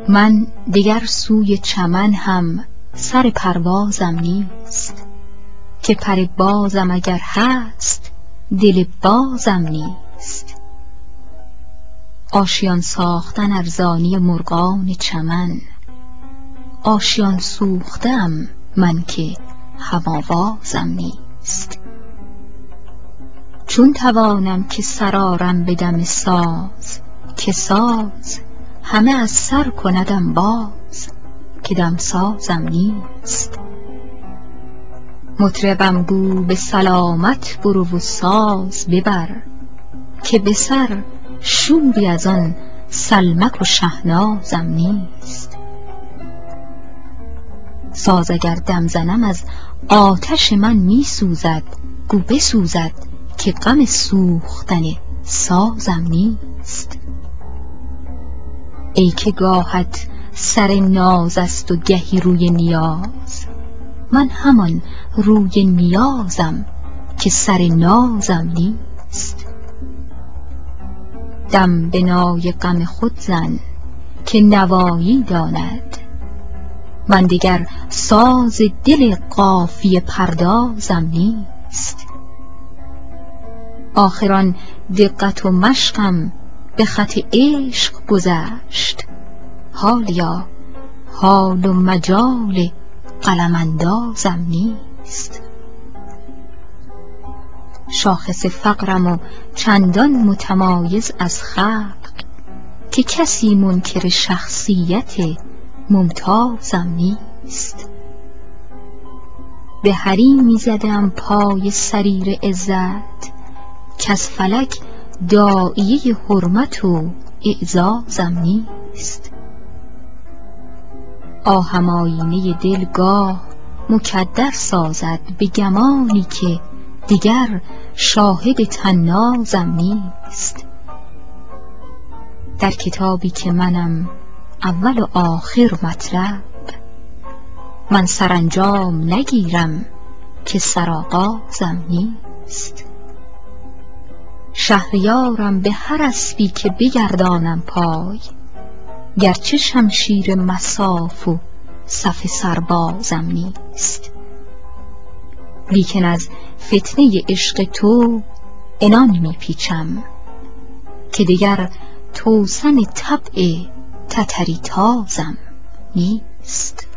من دیگر سوی چمن هم سر پروازم نیست، که پر بازم اگر هست دل بازم نیست. آشیان ساختن ارزانی مرغان چمن، آشیان سوختم من که هوابازم نیست. چون توانم که سرارم به دم ساز، که ساز همه از سر کندم باز که دمسازم نیست. مطربم گو به سلامت برو و ساز ببر، که به سر شوری از آن سلمک و شهنازم نیست. ساز اگر دم زنم از آتش من می سوزد، گو بسوزد که غم سوختن سازم نیست. ای که گاهت سر ناز است و گهی روی نیاز، من همان روی نیازم که سر نازم نیست. دم به نای غم خود زن که نوایی داند، من دیگر ساز دل قافیه پردازم نیست. آخر آن دقت و مشقم به خط عشق گذشت، حالیا حال و مجال قلم اندازم نیست. شاخص فقرم و چندان متمایز از خلق، که کسی منکر شخصیت ممتازم نیست. به حریمی زدم پای سریر عزت، کز فلک داعیه حرمت و اعزازم نیست. آهم آیینه دل گاه مکدر سازد به گمانی که دیگر شاهد طنازم نیست. در کتابی که منم اول و آخر مطلب، من سرانجام نگیرم که سرآغازم نیست. شهریارم به هر اسبی که بگردانم پای، گرچه شمشیر مصاف و صف سربازم نیست. لیکن از فتنه عشق تو عنان می پیچم، که دیگر توسن طبع تتری تازم نیست.